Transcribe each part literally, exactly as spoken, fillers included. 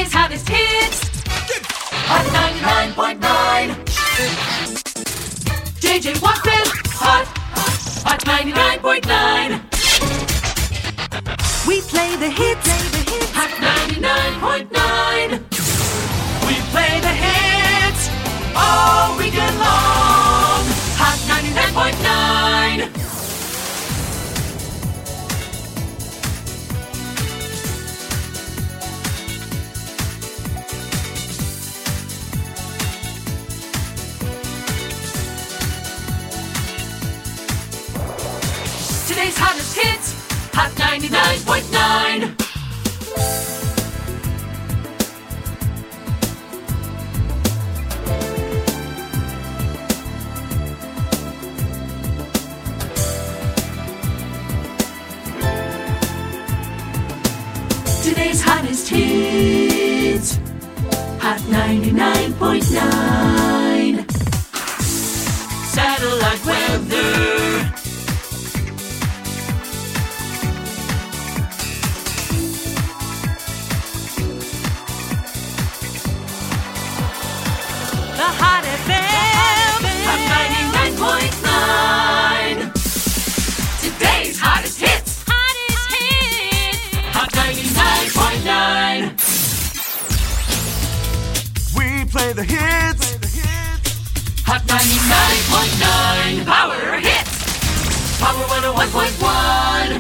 Today's hottest hits. Hot ninety-nine point nine. J J Walkman. Hot. Hot ninety-nine point nine. We play the hits. Hot ninety-nine point nine. We play the hits all weekend long. Hot ninety-nine point nine. Today's hottest hits, Hot ninety-nine point nine. Today's hottest hits, Hot ninety-nine point nine. Satellite weather. The Hot F M. Hot ninety-nine point nine. Today's hottest hits. Hottest hits. Hot ninety-nine point nine. We play the hits. Hot ninety-nine point nine. Power hits. Power one oh one point one.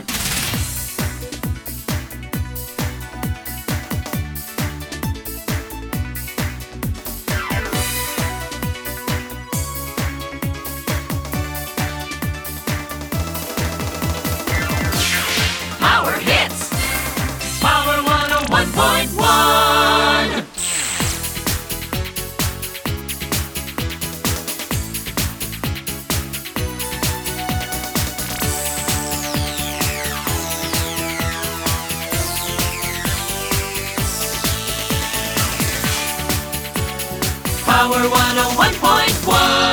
Power hits. Power one oh one point one. Power one oh one point one.